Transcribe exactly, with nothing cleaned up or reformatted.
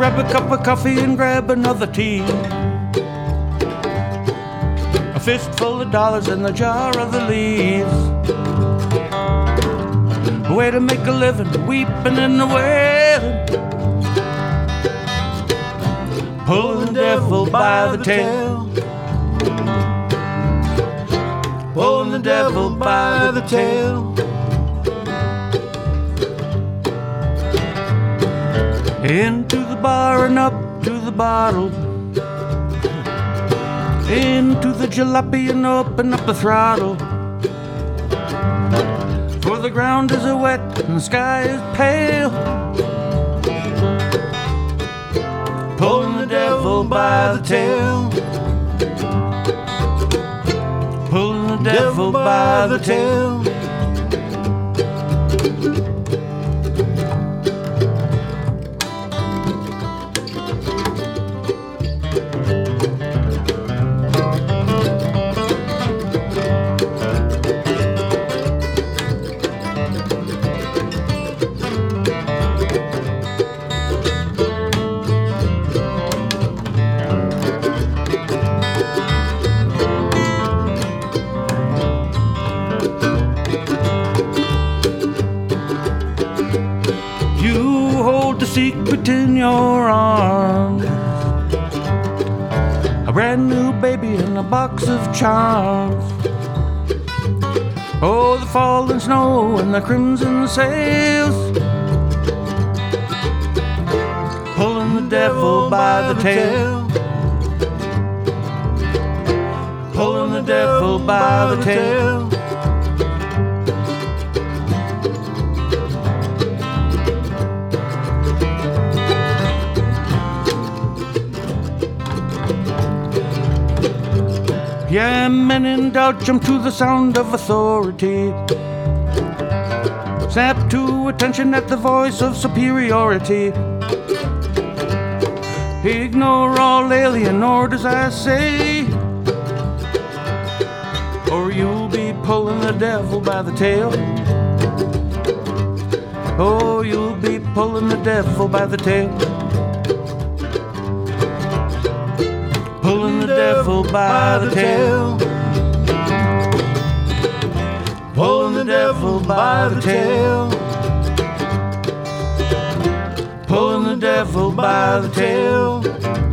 grab a cup of coffee and grab another tea. A fistful of dollars in the jar of the leaves. A way to make a living, weeping and a wailing. Pulling the devil by the tail. Pulling the devil by the tail. Into the bar and up to the bottle. Into the jalopy and open up the throttle. For the ground is a wet and the sky is pale. Pulling the devil by the tail. Pulling the devil by the tail. Secret in your arms, a brand new baby in a box of charms. Oh, the falling snow and the crimson sails, pulling the devil by the tail. Pulling the devil by the tail. Yeah, men in doubt jump to the sound of authority. Snap to attention at the voice of superiority. Ignore all alien orders, I say, or you'll be pulling the devil by the tail. Oh, you'll be pulling the devil by the tail. Pulling the devil by the tail. Pulling the devil by the tail. Pulling the devil by the tail.